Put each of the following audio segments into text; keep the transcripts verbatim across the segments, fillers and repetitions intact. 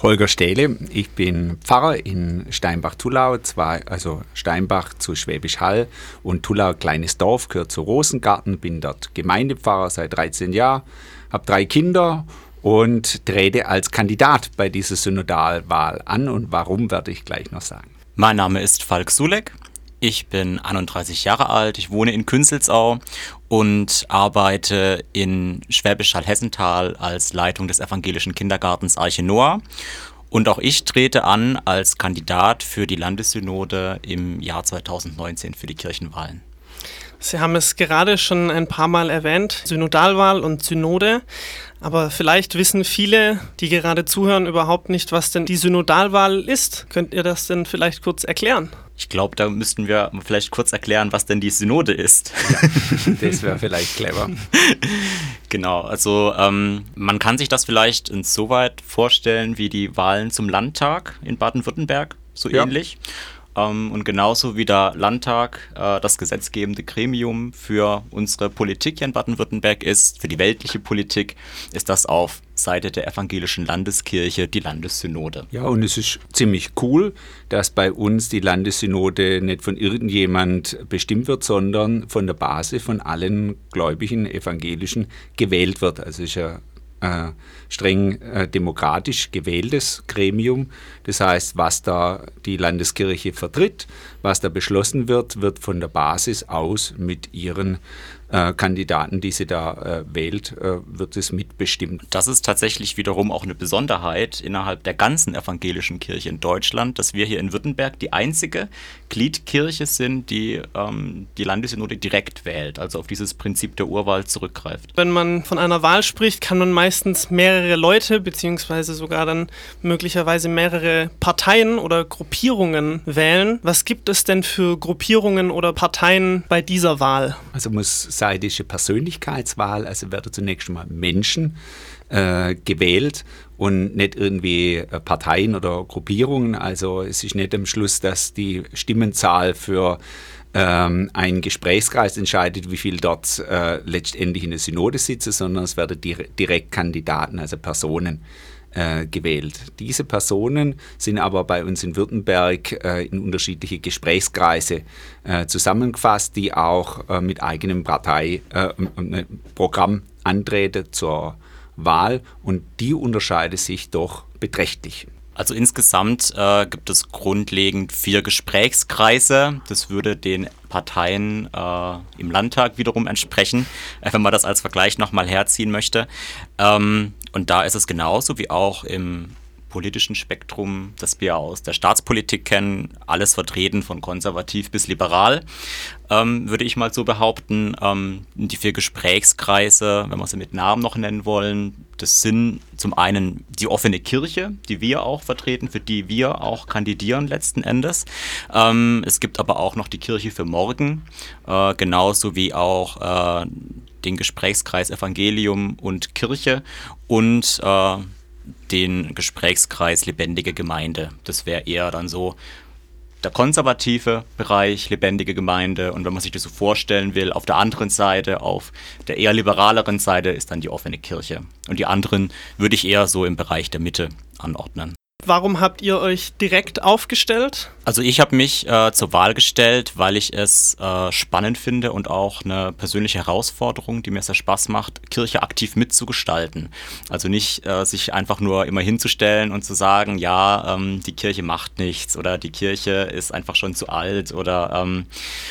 Holger Stähle, ich bin Pfarrer in Steinbach-Tullau, zwei, also Steinbach zu Schwäbisch Hall und Tullau, kleines Dorf, gehört zu Rosengarten, bin dort Gemeindepfarrer seit dreizehn Jahren, habe drei Kinder und trete als Kandidat bei dieser Synodalwahl an. Und warum, werde ich gleich noch sagen. Mein Name ist Falk Sulek. Ich bin einunddreißig Jahre alt, ich wohne in Künzelsau und arbeite in Schwäbisch Hall-Hessenthal als Leitung des evangelischen Kindergartens Arche Noah. Und auch ich trete an als Kandidat für die Landessynode im Jahr zweitausendneunzehn für die Kirchenwahlen. Sie haben es gerade schon ein paar Mal erwähnt, Synodalwahl und Synode. Aber vielleicht wissen viele, die gerade zuhören, überhaupt nicht, was denn die Synodalwahl ist. Könnt ihr das denn vielleicht kurz erklären? Ich glaube, da müssten wir vielleicht kurz erklären, was denn die Synode ist. Ja, das wäre vielleicht clever. Genau, also ähm, man kann sich das vielleicht insoweit vorstellen wie die Wahlen zum Landtag in Baden-Württemberg, so ja. ähnlich. Um, und genauso wie der Landtag äh, das gesetzgebende Gremium für unsere Politik hier in Baden-Württemberg ist, für die weltliche Politik, ist das auf Seite der evangelischen Landeskirche die Landessynode. Ja, und es ist ziemlich cool, dass bei uns die Landessynode nicht von irgendjemand bestimmt wird, sondern von der Basis von allen gläubigen Evangelischen gewählt wird. Also es ist ja Äh, streng äh, demokratisch gewähltes Gremium. Das heißt, was da die Landeskirche vertritt, was da beschlossen wird, wird von der Basis aus mit ihren äh, Kandidaten, die sie da äh, wählt, äh, wird es mitbestimmt. Das ist tatsächlich wiederum auch eine Besonderheit innerhalb der ganzen evangelischen Kirche in Deutschland, dass wir hier in Württemberg die einzige Gliedkirche sind, die ähm, die Landessynode direkt wählt, also auf dieses Prinzip der Urwahl zurückgreift. Wenn man von einer Wahl spricht, kann man meistens mehrere Leute beziehungsweise sogar dann möglicherweise mehrere Parteien oder Gruppierungen wählen. Was gibt es denn für Gruppierungen oder Parteien bei dieser Wahl? Also muss sei das eine Persönlichkeitswahl, also werden zunächst mal Menschen äh, gewählt und nicht irgendwie äh, Parteien oder Gruppierungen. Also es ist nicht am Schluss, dass die Stimmenzahl für ähm, einen Gesprächskreis entscheidet, wie viel dort äh, letztendlich in der Synode sitzen, sondern es werden dire- Direktkandidaten, also Personen Äh, gewählt. Diese Personen sind aber bei uns in Württemberg äh, in unterschiedliche Gesprächskreise äh, zusammengefasst, die auch äh, mit eigenem Parteiprogramm äh, antreten zur Wahl, und die unterscheiden sich doch beträchtlich. Also insgesamt äh, gibt es grundlegend vier Gesprächskreise. Das würde den Parteien äh, im Landtag wiederum entsprechen, äh, wenn man das als Vergleich nochmal herziehen möchte. Ähm, und da ist es genauso wie auch im politischen Spektrum, das wir aus der Staatspolitik kennen, alles vertreten von konservativ bis liberal, ähm, würde ich mal so behaupten. Ähm, die vier Gesprächskreise, wenn wir sie mit Namen noch nennen wollen, das sind zum einen die offene Kirche, die wir auch vertreten, für die wir auch kandidieren letzten Endes. Ähm, es gibt aber auch noch die Kirche für morgen, äh, genauso wie auch äh, den Gesprächskreis Evangelium und Kirche und äh, den Gesprächskreis Lebendige Gemeinde. Das wäre eher dann so der konservative Bereich, Lebendige Gemeinde. Und wenn man sich das so vorstellen will, auf der anderen Seite, auf der eher liberaleren Seite, ist dann die offene Kirche. Und die anderen würde ich eher so im Bereich der Mitte anordnen. Warum habt ihr euch direkt aufgestellt? Also ich habe mich äh, zur Wahl gestellt, weil ich es äh, spannend finde und auch eine persönliche Herausforderung, die mir sehr Spaß macht, Kirche aktiv mitzugestalten. Also nicht äh, sich einfach nur immer hinzustellen und zu sagen, ja, ähm, die Kirche macht nichts oder die Kirche ist einfach schon zu alt oder ähm,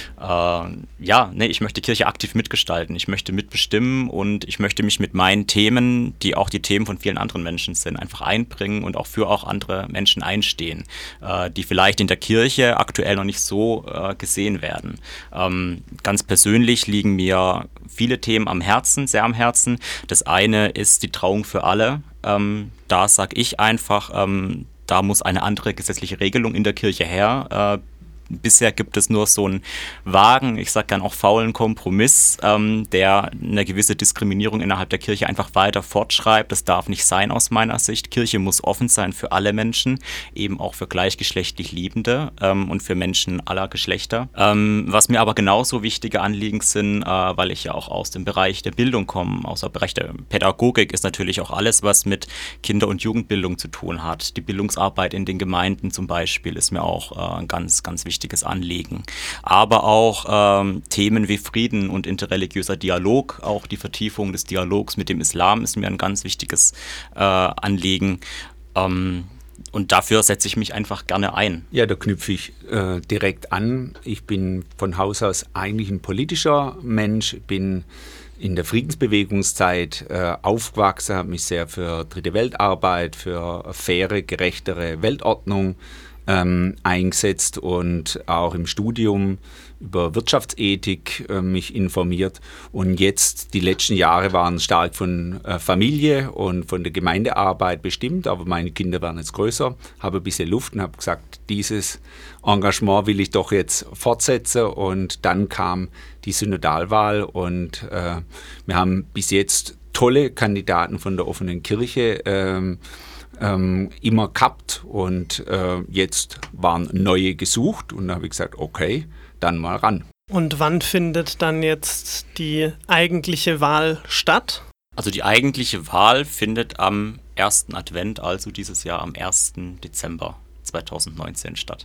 äh, ja, nee, ich möchte Kirche aktiv mitgestalten. Ich möchte mitbestimmen und ich möchte mich mit meinen Themen, die auch die Themen von vielen anderen Menschen sind, einfach einbringen und auch für auch andere Menschen einstehen, äh, die vielleicht in der Kirche aktuell noch nicht so äh, gesehen werden. Ähm, ganz persönlich liegen mir viele Themen am Herzen, sehr am Herzen. Das eine ist die Trauung für alle. Ähm, da sage ich einfach, ähm, da muss eine andere gesetzliche Regelung in der Kirche her. Äh, bisher gibt es nur so einen vagen, ich sage dann auch faulen Kompromiss, ähm, der eine gewisse Diskriminierung innerhalb der Kirche einfach weiter fortschreibt. Das darf nicht sein aus meiner Sicht. Kirche muss offen sein für alle Menschen, eben auch für gleichgeschlechtlich Liebende ähm, und für Menschen aller Geschlechter. Ähm, was mir aber genauso wichtige Anliegen sind, äh, weil ich ja auch aus dem Bereich der Bildung komme, aus dem Bereich der Pädagogik, ist natürlich auch alles, was mit Kinder- und Jugendbildung zu tun hat. Die Bildungsarbeit in den Gemeinden zum Beispiel ist mir auch äh, ein ganz, ganz wichtiges Anliegen. Aber auch ähm, Themen wie Frieden und interreligiöser Dialog, auch die Vertiefung des Dialogs mit dem Islam ist mir ein ganz wichtiges äh, Anliegen. Ähm, und dafür setze ich mich einfach gerne ein. Ja, da knüpfe ich äh, direkt an. Ich bin von Haus aus eigentlich ein politischer Mensch, bin in der Friedensbewegungszeit äh, aufgewachsen, habe mich sehr für Dritte Weltarbeit, für faire, gerechtere Weltordnung ähm, eingesetzt und auch im Studium über Wirtschaftsethik äh, mich informiert. Und jetzt, die letzten Jahre waren stark von äh, Familie und von der Gemeindearbeit bestimmt, aber meine Kinder werden jetzt größer, habe ein bisschen Luft und habe gesagt, dieses Engagement will ich doch jetzt fortsetzen. Und dann kam die Synodalwahl und äh, wir haben bis jetzt tolle Kandidaten von der offenen Kirche ähm, ähm, immer gehabt und äh, jetzt waren neue gesucht und da habe ich gesagt, okay, dann mal ran. Und wann findet dann jetzt die eigentliche Wahl statt? Also die eigentliche Wahl findet am ersten Advent, also dieses Jahr am ersten Dezember zweitausendneunzehn statt.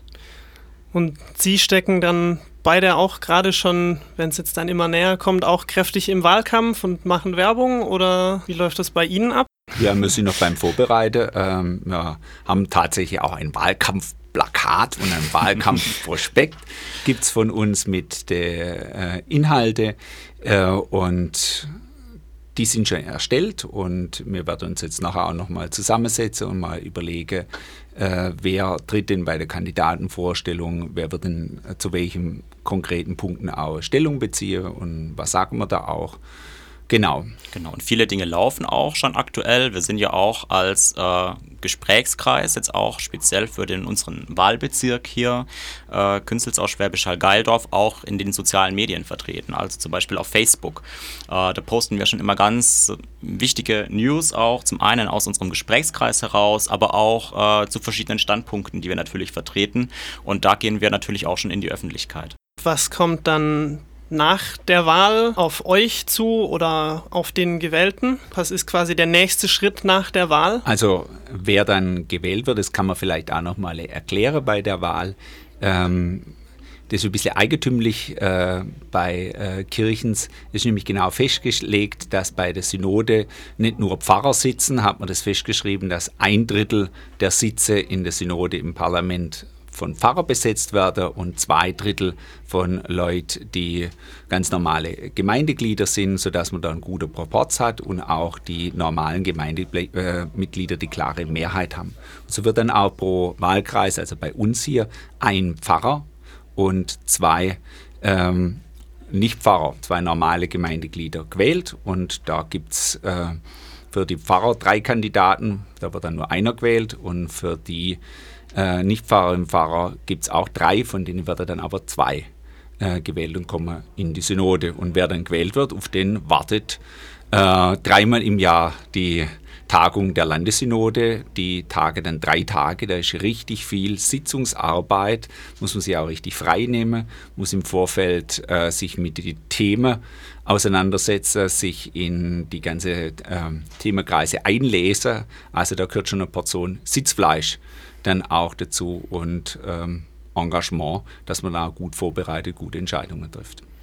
Und Sie stecken dann beide auch gerade schon, wenn es jetzt dann immer näher kommt, auch kräftig im Wahlkampf und machen Werbung oder wie läuft das bei Ihnen ab? Ja, wir sind noch beim Vorbereiten. Ähm, wir haben tatsächlich auch ein Wahlkampfplakat und ein Wahlkampfprospekt gibt es von uns mit den äh, Inhalten äh, und die sind schon erstellt und wir werden uns jetzt nachher auch nochmal zusammensetzen und mal überlegen, äh, wer tritt denn bei der Kandidatenvorstellung, wer wird denn äh, zu welchen konkreten Punkten auch Stellung beziehen und was sagen wir da auch. Genau. Genau, und viele Dinge laufen auch schon aktuell. Wir sind ja auch als äh, Gesprächskreis jetzt auch speziell für den unseren Wahlbezirk hier, äh, Künzelsau, Schwäbisch Hall-Geildorf, auch in den sozialen Medien vertreten, also zum Beispiel auf Facebook. Äh, da posten wir schon immer ganz wichtige News auch, zum einen aus unserem Gesprächskreis heraus, aber auch äh, zu verschiedenen Standpunkten, die wir natürlich vertreten. Und da gehen wir natürlich auch schon in die Öffentlichkeit. Was kommt dann nach der Wahl auf euch zu oder auf den Gewählten? Was ist quasi der nächste Schritt nach der Wahl? Also wer dann gewählt wird, das kann man vielleicht auch noch mal erklären bei der Wahl. Ähm, das ist ein bisschen eigentümlich äh, bei äh, Kirchens. Es ist nämlich genau festgelegt, dass bei der Synode nicht nur Pfarrer sitzen, hat man das festgeschrieben, dass ein Drittel der Sitze in der Synode im Parlament von Pfarrer besetzt werden und zwei Drittel von Leuten, die ganz normale Gemeindeglieder sind, sodass man da einen guten Proporz hat und auch die normalen Gemeindemitglieder die klare Mehrheit haben. Und so wird dann auch pro Wahlkreis, also bei uns hier, ein Pfarrer und zwei ähm, Nicht-Pfarrer, zwei normale Gemeindeglieder gewählt und da gibt es äh, für die Pfarrer drei Kandidaten, da wird dann nur einer gewählt und für die Äh, Nicht-Pfarrerinnen und Pfarrer gibt es auch drei, von denen werden dann aber zwei äh, gewählt und kommen in die Synode. Und wer dann gewählt wird, auf den wartet äh, dreimal im Jahr die Tagung der Landessynode. Die Tage dann drei Tage, da ist richtig viel Sitzungsarbeit, muss man sich auch richtig frei nehmen, muss im Vorfeld äh, sich mit den Themen auseinandersetzen, sich in die ganze äh, Themenkreise einlesen. Also da gehört schon eine Portion Sitzfleisch dann auch dazu und ähm, Engagement, dass man da gut vorbereitet, gute Entscheidungen trifft.